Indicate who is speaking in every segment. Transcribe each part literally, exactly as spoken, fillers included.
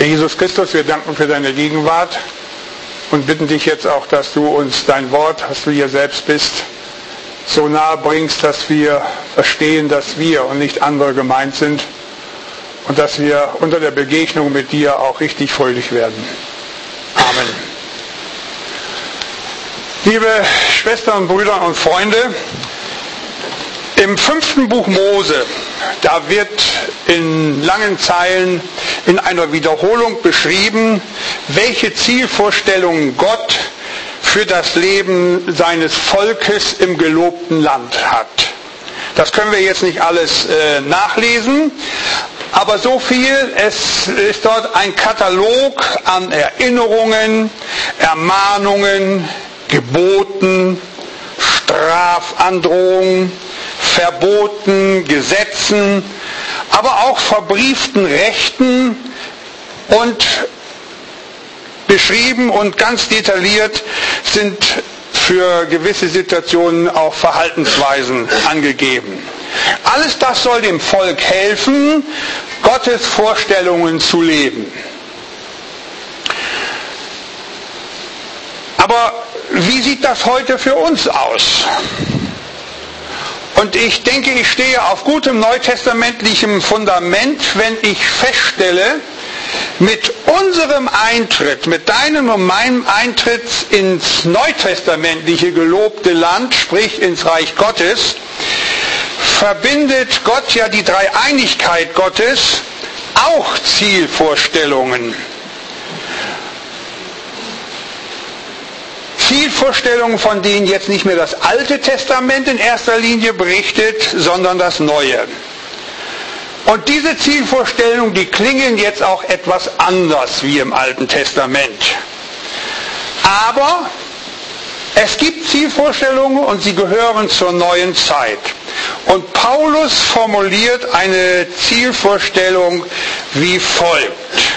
Speaker 1: Herr Jesus Christus, wir danken für deine Gegenwart und bitten dich jetzt auch, dass du uns dein Wort, das du hier selbst bist, so nahe bringst, dass wir verstehen, dass wir und nicht andere gemeint sind und dass wir unter der Begegnung mit dir auch richtig fröhlich werden. Amen. Liebe Schwestern, Brüder und Freunde, im fünften Buch Mose, da wird in langen Zeilen in einer Wiederholung beschrieben, welche Zielvorstellungen Gott für das Leben seines Volkes im gelobten Land hat. Das können wir jetzt nicht alles äh, nachlesen, aber so viel, es ist dort ein Katalog an Erinnerungen, Ermahnungen, Geboten, Strafandrohungen, Verboten, Gesetzen, aber auch verbrieften Rechten und beschrieben und ganz detailliert sind für gewisse Situationen auch Verhaltensweisen angegeben. Alles das soll dem Volk helfen, Gottes Vorstellungen zu leben. Aber wie sieht das heute für uns aus? Und ich denke, ich stehe auf gutem neutestamentlichem Fundament, wenn ich feststelle, mit unserem Eintritt, mit deinem und meinem Eintritt ins neutestamentliche gelobte Land, sprich ins Reich Gottes, verbindet Gott ja die Dreieinigkeit Gottes auch Zielvorstellungen. Zielvorstellungen, von denen jetzt nicht mehr das Alte Testament in erster Linie berichtet, sondern das Neue. Und diese Zielvorstellungen, die klingen jetzt auch etwas anders wie im Alten Testament. Aber es gibt Zielvorstellungen und sie gehören zur neuen Zeit. Und Paulus formuliert eine Zielvorstellung wie folgt.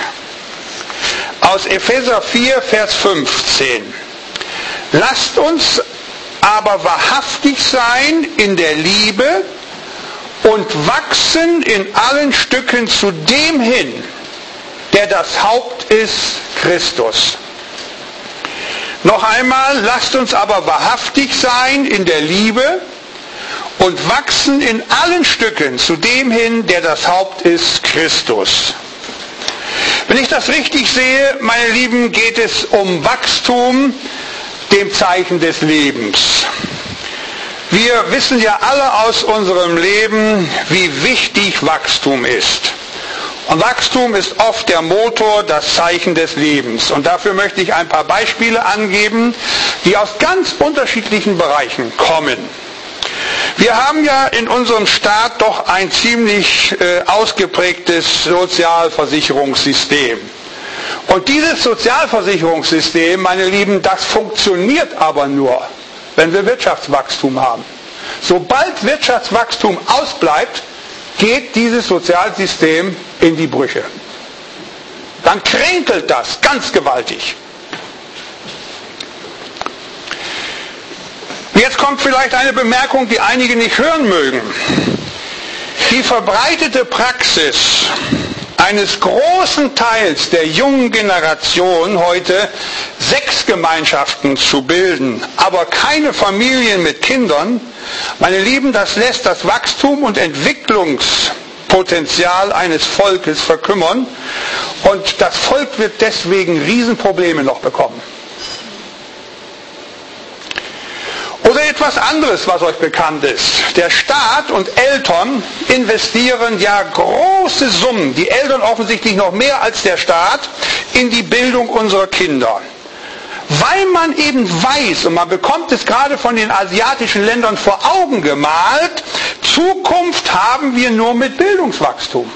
Speaker 1: Aus Epheser vier, Vers fünfzehn. Lasst uns aber wahrhaftig sein in der Liebe und wachsen in allen Stücken zu dem hin, der das Haupt ist, Christus. Noch einmal, lasst uns aber wahrhaftig sein in der Liebe und wachsen in allen Stücken zu dem hin, der das Haupt ist, Christus. Wenn ich das richtig sehe, meine Lieben, geht es um Wachstum, dem Zeichen des Lebens. Wir wissen ja alle aus unserem Leben, wie wichtig Wachstum ist. Und Wachstum ist oft der Motor, das Zeichen des Lebens. Und dafür möchte ich ein paar Beispiele angeben, die aus ganz unterschiedlichen Bereichen kommen. Wir haben ja in unserem Staat doch ein ziemlich äh, ausgeprägtes Sozialversicherungssystem. Und dieses Sozialversicherungssystem, meine Lieben, das funktioniert aber nur, wenn wir Wirtschaftswachstum haben. Sobald Wirtschaftswachstum ausbleibt, geht dieses Sozialsystem in die Brüche. Dann kränkelt das ganz gewaltig. Jetzt kommt vielleicht eine Bemerkung, die einige nicht hören mögen. Die verbreitete Praxis eines großen Teils der jungen Generation heute, Sexgemeinschaften zu bilden, aber keine Familien mit Kindern, meine Lieben, das lässt das Wachstum und Entwicklungspotenzial eines Volkes verkümmern und das Volk wird deswegen Riesenprobleme noch bekommen. Oder etwas anderes, was euch bekannt ist. Der Staat und Eltern investieren ja große Summen, die Eltern offensichtlich noch mehr als der Staat, in die Bildung unserer Kinder. Weil man eben weiß, und man bekommt es gerade von den asiatischen Ländern vor Augen gemalt, Zukunft haben wir nur mit Bildungswachstum.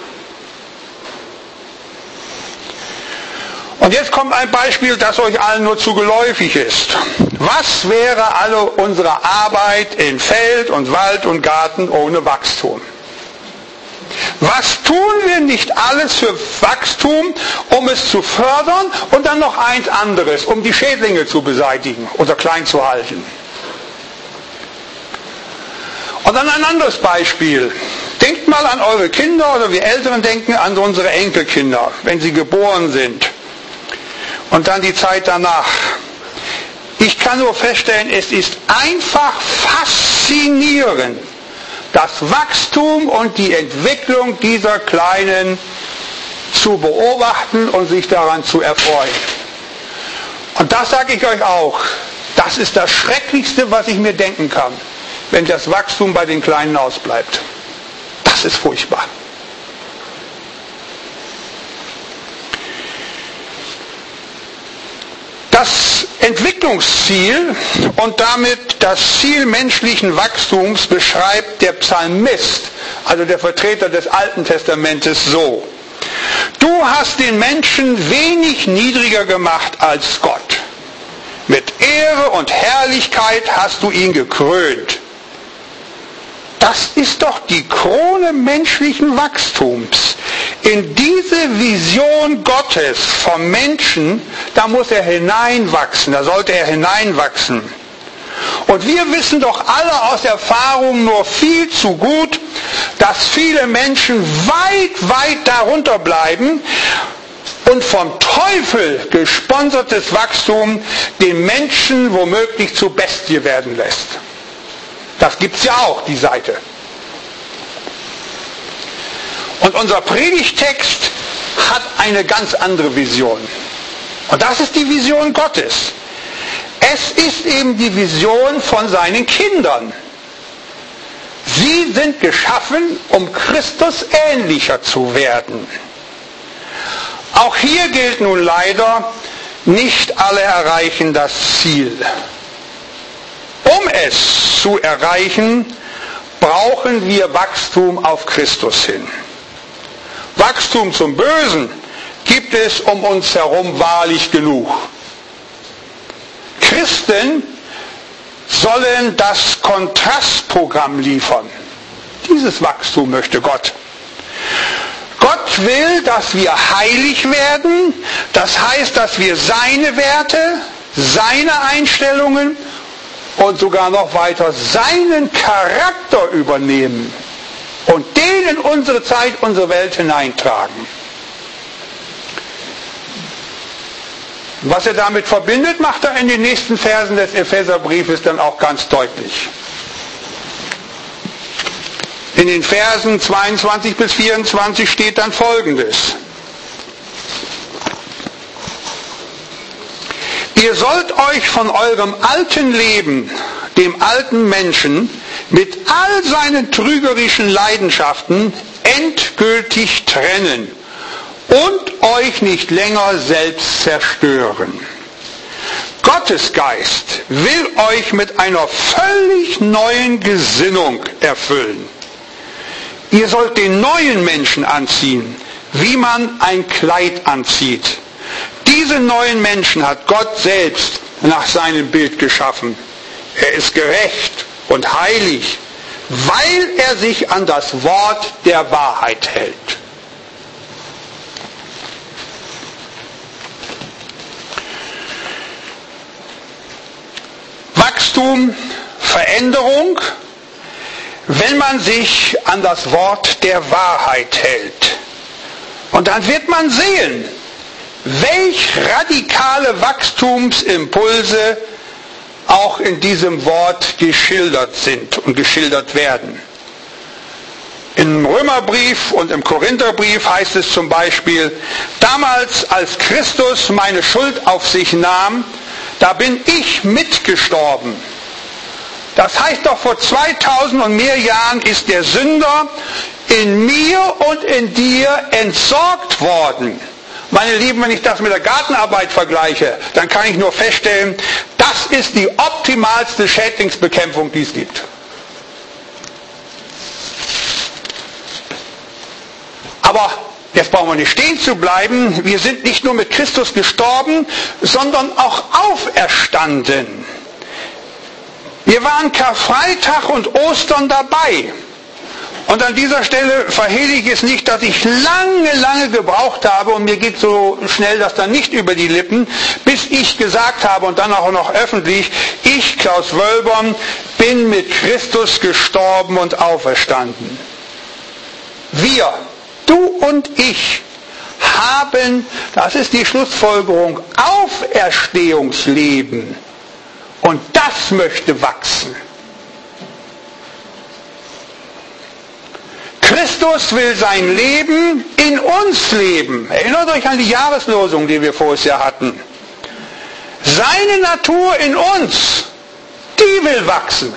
Speaker 1: Und jetzt kommt ein Beispiel, das euch allen nur zu geläufig ist. Was wäre alle unsere Arbeit in Feld und Wald und Garten ohne Wachstum? Was tun wir nicht alles für Wachstum, um es zu fördern und dann noch eins anderes, um die Schädlinge zu beseitigen oder klein zu halten? Und dann ein anderes Beispiel. Denkt mal an eure Kinder, oder wir Älteren denken an unsere Enkelkinder, wenn sie geboren sind. Und dann die Zeit danach. Ich kann nur feststellen, es ist einfach faszinierend, das Wachstum und die Entwicklung dieser Kleinen zu beobachten und sich daran zu erfreuen. Und das sage ich euch auch, das ist das Schrecklichste, was ich mir denken kann, wenn das Wachstum bei den Kleinen ausbleibt. Das ist furchtbar. Das Entwicklungsziel und damit das Ziel menschlichen Wachstums beschreibt der Psalmist, also der Vertreter des Alten Testamentes, so: Du hast den Menschen wenig niedriger gemacht als Gott. Mit Ehre und Herrlichkeit hast du ihn gekrönt. Das ist doch die Krone menschlichen Wachstums. In diese Vision Gottes vom Menschen, da muss er hineinwachsen, da sollte er hineinwachsen. Und wir wissen doch alle aus Erfahrung nur viel zu gut, dass viele Menschen weit, weit darunter bleiben und vom Teufel gesponsertes Wachstum den Menschen womöglich zur Bestie werden lässt. Das gibt's ja auch, die Seite. Und unser Predigtext hat eine ganz andere Vision. Und das ist die Vision Gottes. Es ist eben die Vision von seinen Kindern. Sie sind geschaffen, um Christus ähnlicher zu werden. Auch hier gilt nun leider, nicht alle erreichen das Ziel. Um es zu erreichen, brauchen wir Wachstum auf Christus hin. Wachstum zum Bösen gibt es um uns herum wahrlich genug. Christen sollen das Kontrastprogramm liefern. Dieses Wachstum möchte Gott. Gott will, dass wir heilig werden, das heißt, dass wir seine Werte, seine Einstellungen und sogar noch weiter seinen Charakter übernehmen und den in unsere Zeit, unsere Welt hineintragen. Was er damit verbindet, macht er in den nächsten Versen des Epheserbriefes dann auch ganz deutlich. In den Versen zweiundzwanzig bis vierundzwanzig steht dann Folgendes: Ihr sollt euch von eurem alten Leben, dem alten Menschen, mit all seinen trügerischen Leidenschaften endgültig trennen und euch nicht länger selbst zerstören. Gottes Geist will euch mit einer völlig neuen Gesinnung erfüllen. Ihr sollt den neuen Menschen anziehen, wie man ein Kleid anzieht. Diese neuen Menschen hat Gott selbst nach seinem Bild geschaffen. Er ist gerecht und heilig, weil er sich an das Wort der Wahrheit hält. Wachstum, Veränderung, wenn man sich an das Wort der Wahrheit hält. Und dann wird man sehen, welch radikale Wachstumsimpulse auch in diesem Wort geschildert sind und geschildert werden. Im Römerbrief und im Korintherbrief heißt es zum Beispiel: Damals, als Christus meine Schuld auf sich nahm, da bin ich mitgestorben. Das heißt doch, vor zweitausend und mehr Jahren ist der Sünder in mir und in dir entsorgt worden. Meine Lieben, wenn ich das mit der Gartenarbeit vergleiche, dann kann ich nur feststellen, das ist die optimalste Schädlingsbekämpfung, die es gibt. Aber jetzt brauchen wir nicht stehen zu bleiben. Wir sind nicht nur mit Christus gestorben, sondern auch auferstanden. Wir waren Karfreitag und Ostern dabei. Und an dieser Stelle verhehle ich es nicht, dass ich lange, lange gebraucht habe, und mir geht so schnell das dann nicht über die Lippen, bis ich gesagt habe, und dann auch noch öffentlich, ich, Klaus Wölborn, bin mit Christus gestorben und auferstanden. Wir, du und ich, haben, das ist die Schlussfolgerung, Auferstehungsleben. Und das möchte wachsen. Christus will sein Leben in uns leben. Erinnert euch an die Jahreslosung, die wir voriges Jahr hatten. Seine Natur in uns, die will wachsen.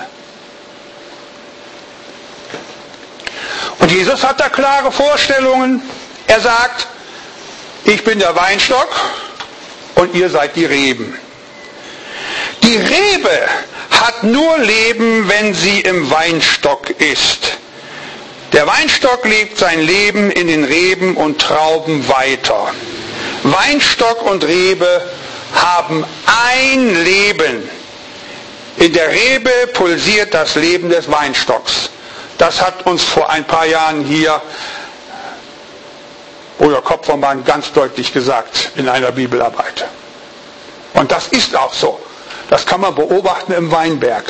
Speaker 1: Und Jesus hat da klare Vorstellungen. Er sagt, ich bin der Weinstock und ihr seid die Reben. Die Rebe hat nur Leben, wenn sie im Weinstock ist. Der Weinstock lebt sein Leben in den Reben und Trauben weiter. Weinstock und Rebe haben ein Leben. In der Rebe pulsiert das Leben des Weinstocks. Das hat uns vor ein paar Jahren hier Bruder Kopfermann ganz deutlich gesagt in einer Bibelarbeit. Und das ist auch so. Das kann man beobachten im Weinberg.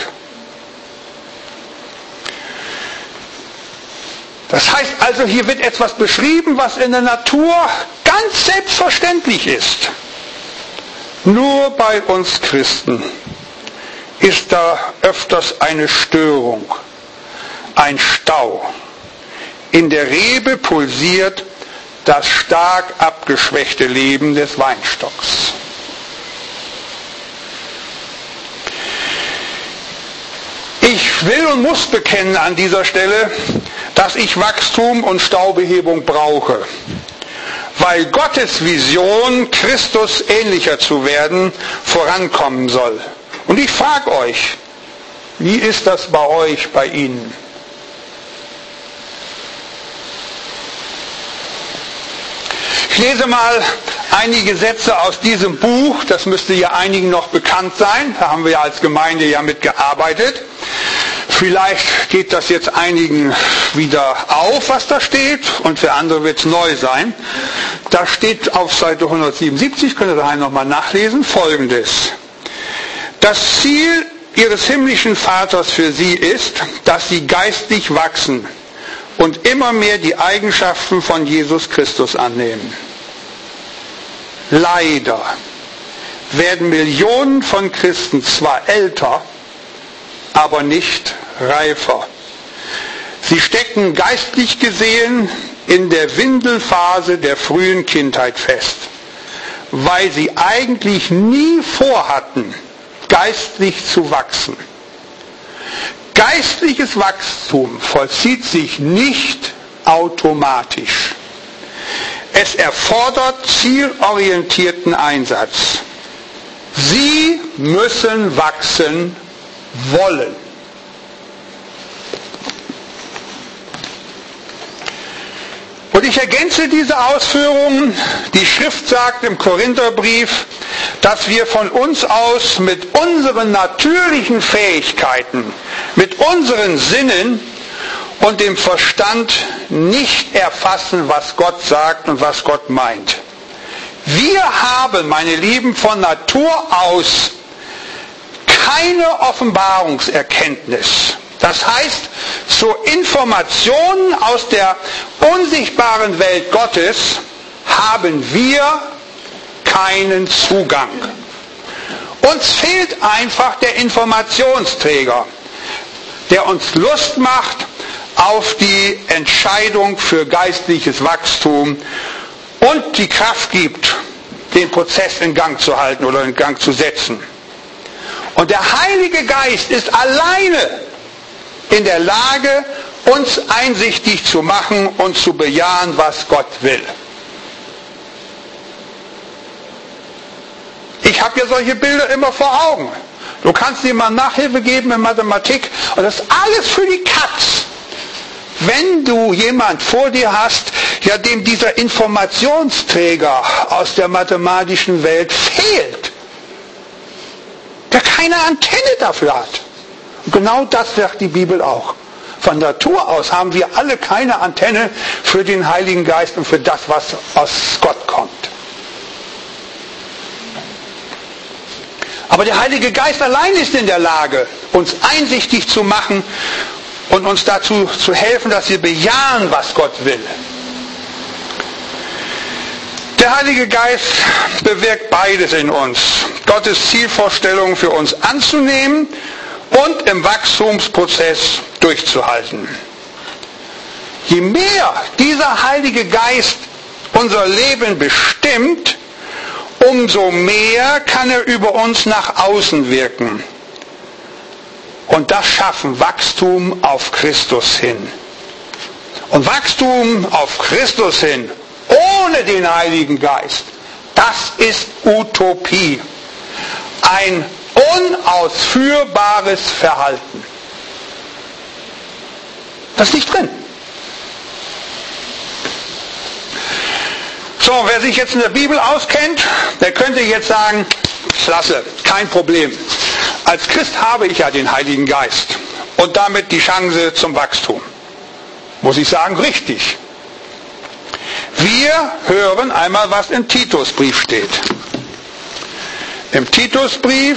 Speaker 1: Das heißt also, hier wird etwas beschrieben, was in der Natur ganz selbstverständlich ist. Nur bei uns Christen ist da öfters eine Störung, ein Stau. In der Rebe pulsiert das stark abgeschwächte Leben des Weinstocks. Ich will und muss bekennen an dieser Stelle, dass ich Wachstum und Staubehebung brauche, weil Gottes Vision, Christus ähnlicher zu werden, vorankommen soll. Und ich frage euch, wie ist das bei euch, bei Ihnen? Ich lese mal einige Sätze aus diesem Buch, das müsste ja einigen noch bekannt sein, da haben wir ja als Gemeinde ja mitgearbeitet. Vielleicht geht das jetzt einigen wieder auf, was da steht, und für andere wird es neu sein. Da steht auf Seite hundertsiebenundsiebzig, könnt ihr daheim nochmal nachlesen, Folgendes. Das Ziel ihres himmlischen Vaters für sie ist, dass sie geistig wachsen und immer mehr die Eigenschaften von Jesus Christus annehmen. Leider werden Millionen von Christen zwar älter, aber nicht reifer. Sie stecken geistlich gesehen in der Windelphase der frühen Kindheit fest, weil sie eigentlich nie vorhatten, geistlich zu wachsen. Geistliches Wachstum vollzieht sich nicht automatisch. Es erfordert zielorientierten Einsatz. Sie müssen wachsen wollen. Und ich ergänze diese Ausführungen. Die Schrift sagt im Korintherbrief, dass wir von uns aus mit unseren natürlichen Fähigkeiten, mit unseren Sinnen und dem Verstand nicht erfassen, was Gott sagt und was Gott meint. Wir haben, meine Lieben, von Natur aus keine Offenbarungserkenntnis. Das heißt, zu Informationen aus der unsichtbaren Welt Gottes haben wir keinen Zugang. Uns fehlt einfach der Informationsträger, der uns Lust macht auf die Entscheidung für geistliches Wachstum und die Kraft gibt, den Prozess in Gang zu halten oder in Gang zu setzen. Und der Heilige Geist ist alleine in der Lage, uns einsichtig zu machen und zu bejahen, was Gott will. Ich habe ja solche Bilder immer vor Augen. Du kannst jemandem Nachhilfe geben in Mathematik und das ist alles für die Katz. Wenn du jemand vor dir hast, ja, dem dieser Informationsträger aus der mathematischen Welt fehlt, der keine Antenne dafür hat. Und genau das sagt die Bibel auch. Von Natur aus haben wir alle keine Antenne für den Heiligen Geist und für das, was aus Gott kommt. Aber der Heilige Geist allein ist in der Lage, uns einsichtig zu machen und uns dazu zu helfen, dass wir bejahen, was Gott will. Der Heilige Geist bewirkt beides in uns. Gottes Zielvorstellungen für uns anzunehmen und im Wachstumsprozess durchzuhalten. Je mehr dieser Heilige Geist unser Leben bestimmt, umso mehr kann er über uns nach außen wirken. Und das schaffen Wachstum auf Christus hin. Und Wachstum auf Christus hin, ohne den Heiligen Geist, das ist Utopie. Ein unausführbares Verhalten. Das ist nicht drin. So, wer sich jetzt in der Bibel auskennt, der könnte jetzt sagen, klasse, kein Problem. Als Christ habe ich ja den Heiligen Geist und damit die Chance zum Wachstum. Muss ich sagen, richtig. Wir hören einmal, was im Titusbrief steht. Im Titusbrief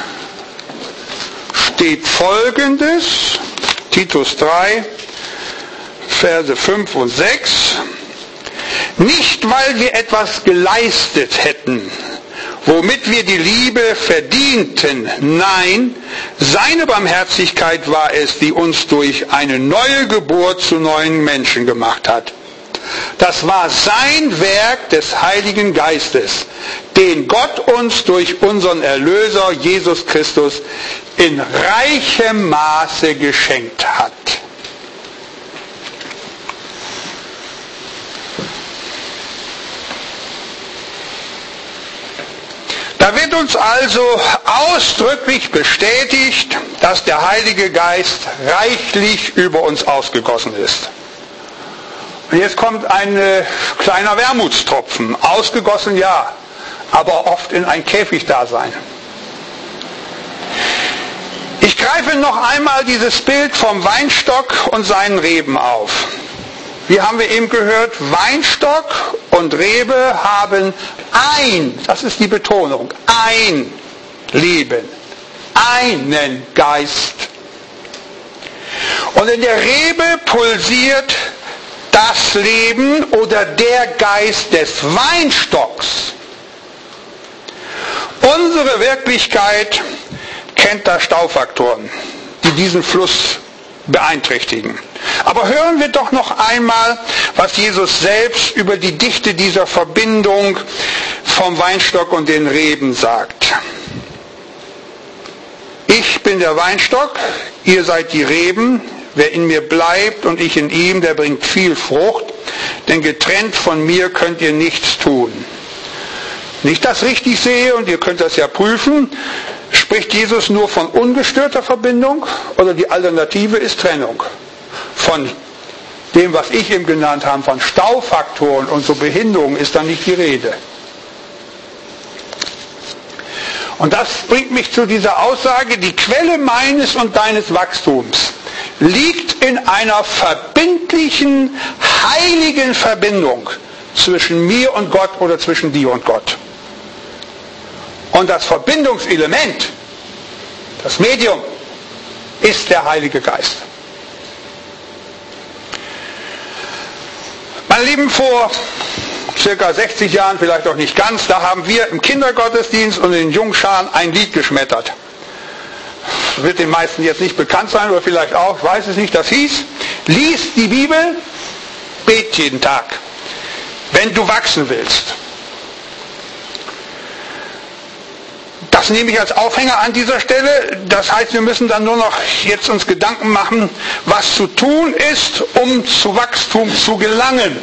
Speaker 1: steht Folgendes, Titus drei, Verse fünf und sechs. Nicht, weil wir etwas geleistet hätten, womit wir die Liebe verdienten. Nein, seine Barmherzigkeit war es, die uns durch eine neue Geburt zu neuen Menschen gemacht hat. Das war sein Werk des Heiligen Geistes, den Gott uns durch unseren Erlöser Jesus Christus in reichem Maße geschenkt hat. Da wird uns also ausdrücklich bestätigt, dass der Heilige Geist reichlich über uns ausgegossen ist. Und jetzt kommt ein äh, kleiner Wermutstropfen. Ausgegossen ja, aber oft in ein Käfigdasein. Ich greife noch einmal dieses Bild vom Weinstock und seinen Reben auf. Wie haben wir eben gehört, Weinstock und Rebe haben ein, das ist die Betonung, ein Leben, einen Geist. Und in der Rebe pulsiert das Leben oder der Geist des Weinstocks. Unsere Wirklichkeit kennt da Staufaktoren, die diesen Fluss beeinträchtigen. Aber hören wir doch noch einmal, was Jesus selbst über die Dichte dieser Verbindung vom Weinstock und den Reben sagt. Ich bin der Weinstock, ihr seid die Reben. Wer in mir bleibt und ich in ihm, der bringt viel Frucht, denn getrennt von mir könnt ihr nichts tun. Wenn ich das richtig sehe, und ihr könnt das ja prüfen, spricht Jesus nur von ungestörter Verbindung oder die Alternative ist Trennung. Von dem, was ich eben genannt habe, von Staufaktoren und so Behinderungen ist dann nicht die Rede. Und das bringt mich zu dieser Aussage, die Quelle meines und deines Wachstums liegt in einer verbindlichen, heiligen Verbindung zwischen mir und Gott oder zwischen dir und Gott. Und das Verbindungselement, das Medium, ist der Heilige Geist. Meine Lieben, vor circa sechzig Jahren, vielleicht auch nicht ganz, da haben wir im Kindergottesdienst und in den Jungscharen ein Lied geschmettert. Das wird den meisten jetzt nicht bekannt sein, oder vielleicht auch, ich weiß es nicht, das hieß, lies die Bibel, bet jeden Tag, wenn du wachsen willst. Das nehme ich als Aufhänger an dieser Stelle. Das heißt, wir müssen dann nur noch jetzt uns Gedanken machen, was zu tun ist, um zu Wachstum zu gelangen.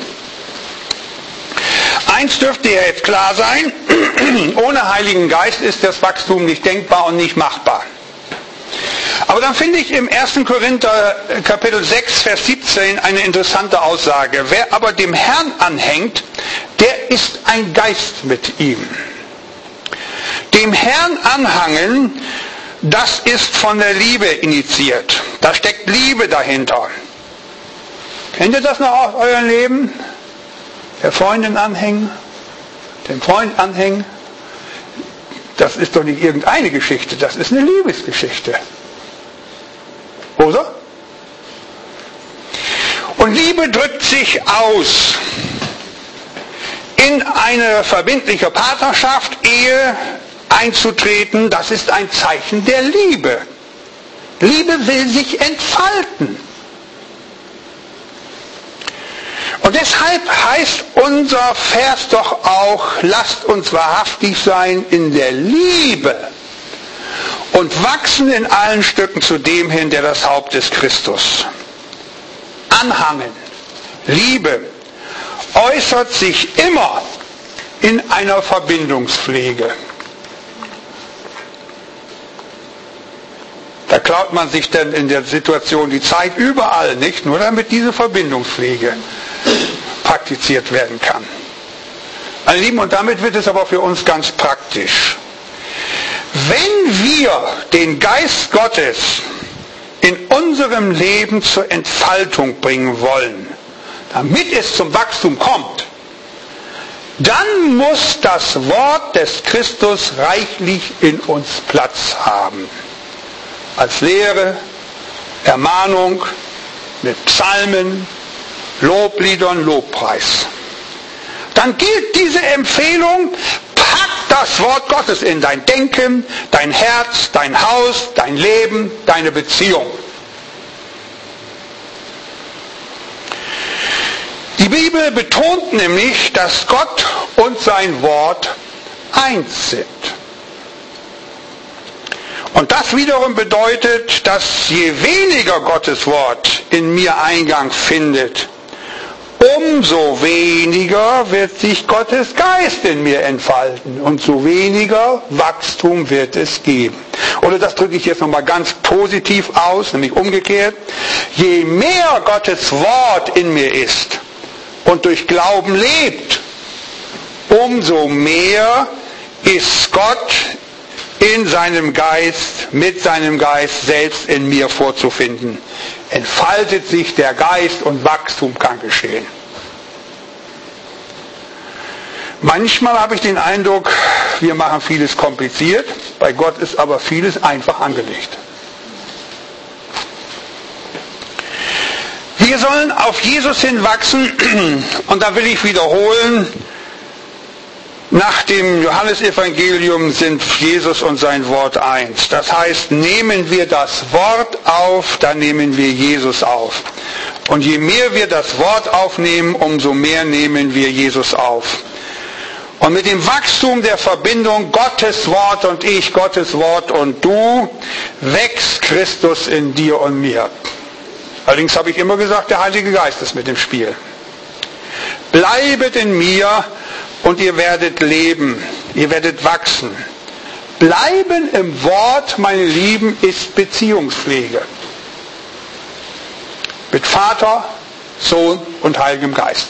Speaker 1: Eins dürfte ja jetzt klar sein, ohne Heiligen Geist ist das Wachstum nicht denkbar und nicht machbar. Aber dann finde ich im ersten Korinther Kapitel sechs, Vers siebzehn eine interessante Aussage. Wer aber dem Herrn anhängt, der ist ein Geist mit ihm. Dem Herrn anhangen, das ist von der Liebe initiiert. Da steckt Liebe dahinter. Kennt ihr das noch aus eurem Leben? Der Freundin anhängen, dem Freund anhängen. Das ist doch nicht irgendeine Geschichte, das ist eine Liebesgeschichte. Oder? Liebe drückt sich aus in eine verbindliche Partnerschaft, Ehe einzutreten. Das ist ein Zeichen der Liebe. Liebe will sich entfalten. Und deshalb heißt unser Vers doch auch, lasst uns wahrhaftig sein in der Liebe und wachsen in allen Stücken zu dem hin, der das Haupt ist, Christus. Anhangen, Liebe äußert sich immer in einer Verbindungspflege. Da klaut man sich dann in der Situation die Zeit überall, nicht? Nur damit diese Verbindungspflege praktiziert werden kann. Meine Lieben, und damit wird es aber für uns ganz praktisch. Wenn wir den Geist Gottes in unserem Leben zur Entfaltung bringen wollen, damit es zum Wachstum kommt, dann muss das Wort des Christus reichlich in uns Platz haben. Als Lehre, Ermahnung, mit Psalmen, Lobliedern, Lobpreis. Dann gilt diese Empfehlung, pack das Wort Gottes in dein Denken, dein Herz, dein Haus, dein Leben, deine Beziehung. Die Bibel betont nämlich, dass Gott und sein Wort eins sind. Und das wiederum bedeutet, dass je weniger Gottes Wort in mir Eingang findet, umso weniger wird sich Gottes Geist in mir entfalten und so weniger Wachstum wird es geben. Oder das drücke ich jetzt nochmal ganz positiv aus, nämlich umgekehrt. Je mehr Gottes Wort in mir ist und durch Glauben lebt, umso mehr ist Gott in seinem Geist, mit seinem Geist selbst in mir vorzufinden. Entfaltet sich der Geist und Wachstum kann geschehen. Manchmal habe ich den Eindruck, wir machen vieles kompliziert, bei Gott ist aber vieles einfach angelegt. Wir sollen auf Jesus hin wachsen und da will ich wiederholen, nach dem Johannesevangelium sind Jesus und sein Wort eins. Das heißt, nehmen wir das Wort auf, dann nehmen wir Jesus auf. Und je mehr wir das Wort aufnehmen, umso mehr nehmen wir Jesus auf. Und mit dem Wachstum der Verbindung Gottes Wort und ich, Gottes Wort und du, wächst Christus in dir und mir. Allerdings habe ich immer gesagt, der Heilige Geist ist mit im Spiel. Bleibet in mir und ihr werdet leben, ihr werdet wachsen. Bleiben im Wort, meine Lieben, ist Beziehungspflege. Mit Vater, Sohn und Heiligem Geist.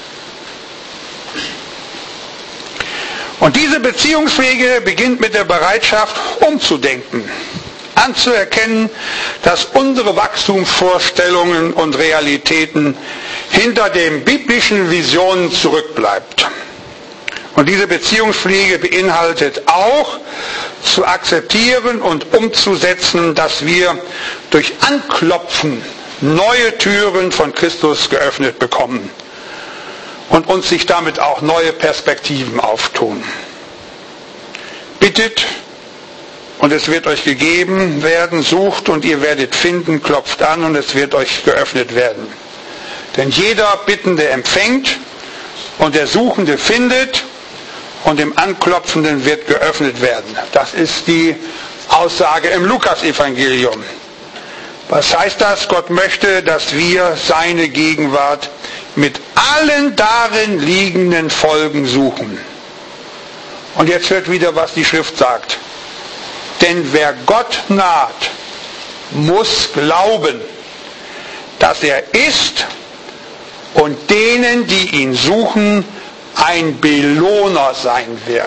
Speaker 1: Und diese Beziehungspflege beginnt mit der Bereitschaft, umzudenken, anzuerkennen, dass unsere Wachstumsvorstellungen und Realitäten hinter den biblischen Visionen zurückbleibt. Und diese Beziehungspflege beinhaltet auch, zu akzeptieren und umzusetzen, dass wir durch Anklopfen neue Türen von Christus geöffnet bekommen und uns sich damit auch neue Perspektiven auftun. Bittet und es wird euch gegeben werden, sucht und ihr werdet finden, klopft an und es wird euch geöffnet werden. Denn jeder Bittende empfängt und der Suchende findet und dem Anklopfenden wird geöffnet werden. Das ist die Aussage im Lukas-Evangelium. Was heißt das? Gott möchte, dass wir seine Gegenwart mit allen darin liegenden Folgen suchen. Und jetzt hört wieder, was die Schrift sagt. Denn wer Gott naht, muss glauben, dass er ist und denen, die ihn suchen, ein Belohner sein wird.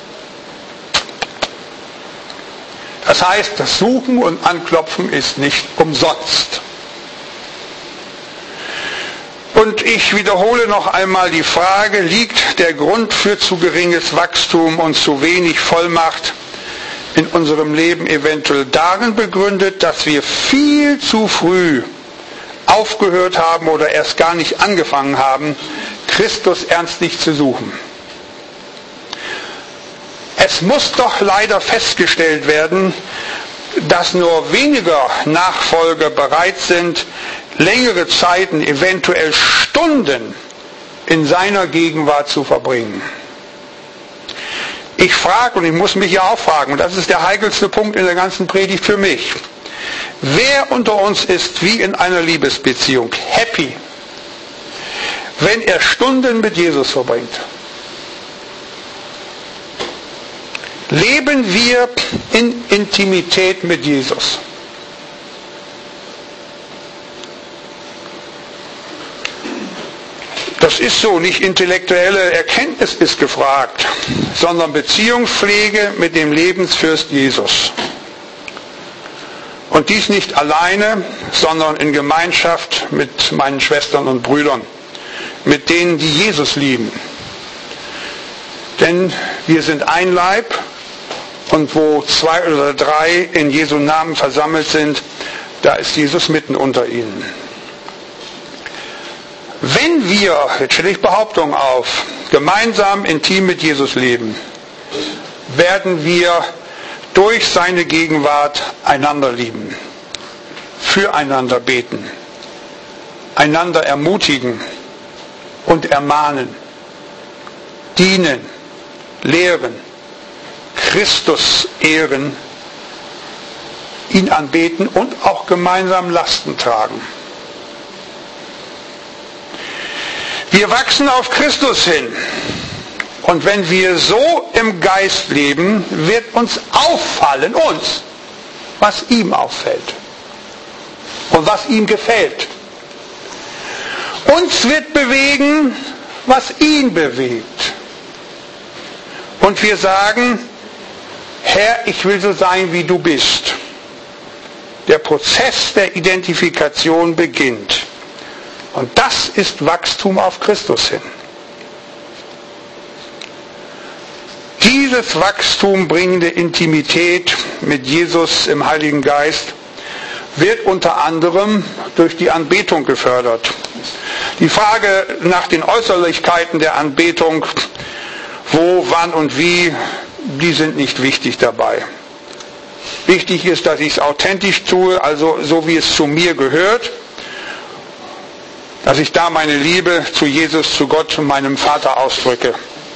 Speaker 1: Das heißt, das Suchen und Anklopfen ist nicht umsonst. Und ich wiederhole noch einmal die Frage, liegt der Grund für zu geringes Wachstum und zu wenig Vollmacht in unserem Leben eventuell darin begründet, dass wir viel zu früh aufgehört haben oder erst gar nicht angefangen haben, Christus ernstlich zu suchen. Es muss doch leider festgestellt werden, dass nur weniger Nachfolger bereit sind, längere Zeiten, eventuell Stunden in seiner Gegenwart zu verbringen. Ich frage, und ich muss mich ja auch fragen, und das ist der heikelste Punkt in der ganzen Predigt für mich, wer unter uns ist wie in einer Liebesbeziehung happy, wenn er Stunden mit Jesus verbringt? Leben wir in Intimität mit Jesus? Das ist so, nicht intellektuelle Erkenntnis ist gefragt, sondern Beziehungspflege mit dem Lebensfürst Jesus. Und dies nicht alleine, sondern in Gemeinschaft mit meinen Schwestern und Brüdern, mit denen, die Jesus lieben. Denn wir sind ein Leib, und wo zwei oder drei in Jesu Namen versammelt sind, da ist Jesus mitten unter ihnen. Wenn wir, jetzt stelle ich Behauptung auf, gemeinsam intim mit Jesus leben, werden wir durch seine Gegenwart einander lieben, füreinander beten, einander ermutigen und ermahnen, dienen, lehren, Christus ehren, ihn anbeten und auch gemeinsam Lasten tragen. Wir wachsen auf Christus hin. Und wenn wir so im Geist leben, wird uns auffallen, uns, was ihm auffällt und was ihm gefällt. Uns wird bewegen, was ihn bewegt. Und wir sagen, Herr, ich will so sein, wie du bist. Der Prozess der Identifikation beginnt. Und das ist Wachstum auf Christus hin. Dieses Wachstum bringende Intimität mit Jesus im Heiligen Geist wird unter anderem durch die Anbetung gefördert. Die Frage nach den Äußerlichkeiten der Anbetung, wo, wann und wie, die sind nicht wichtig dabei. Wichtig ist, dass ich es authentisch tue, also so wie es zu mir gehört, dass ich da meine Liebe zu Jesus, zu Gott und meinem Vater ausdrücke.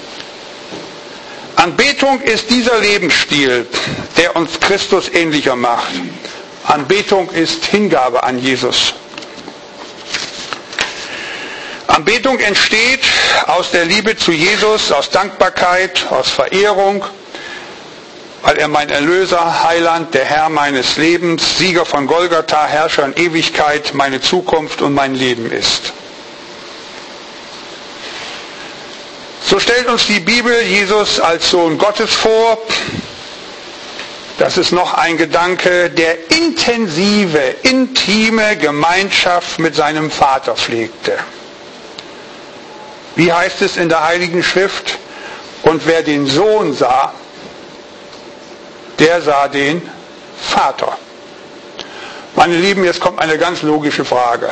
Speaker 1: Anbetung ist dieser Lebensstil, der uns Christus ähnlicher macht. Anbetung ist Hingabe an Jesus. Anbetung entsteht aus der Liebe zu Jesus, aus Dankbarkeit, aus Verehrung, weil er mein Erlöser, Heiland, der Herr meines Lebens, Sieger von Golgatha, Herrscher in Ewigkeit, meine Zukunft und mein Leben ist. So stellt uns die Bibel Jesus als Sohn Gottes vor. Das ist noch ein Gedanke, der intensive, intime Gemeinschaft mit seinem Vater pflegte. Wie heißt es in der Heiligen Schrift? Und wer den Sohn sah, der sah den Vater. Meine Lieben, jetzt kommt eine ganz logische Frage.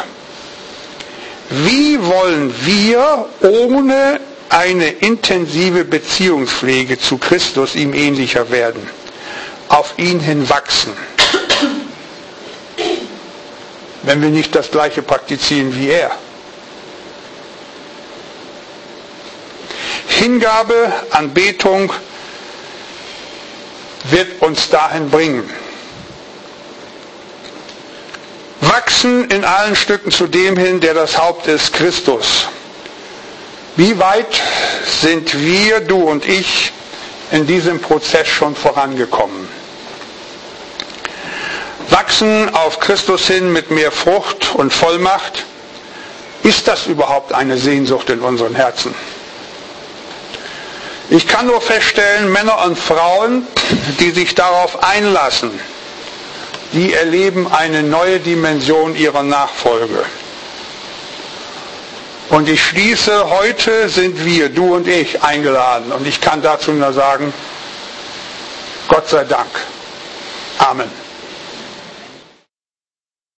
Speaker 1: Wie wollen wir ohne eine intensive Beziehungspflege zu Christus ihm ähnlicher werden, auf ihn hin wachsen, wenn wir nicht das Gleiche praktizieren wie er? Hingabe, Anbetung wird uns dahin bringen. Wachsen in allen Stücken zu dem hin, der das Haupt ist, Christus. Wie weit sind wir, du und ich, in diesem Prozess schon vorangekommen? Wachsen auf Christus hin mit mehr Frucht und Vollmacht, ist das überhaupt eine Sehnsucht in unseren Herzen? Ich kann nur feststellen, Männer und Frauen, die sich darauf einlassen, die erleben eine neue Dimension ihrer Nachfolge. Und ich schließe, heute sind wir, du und ich, eingeladen. Und ich kann dazu nur sagen, Gott sei Dank. Amen.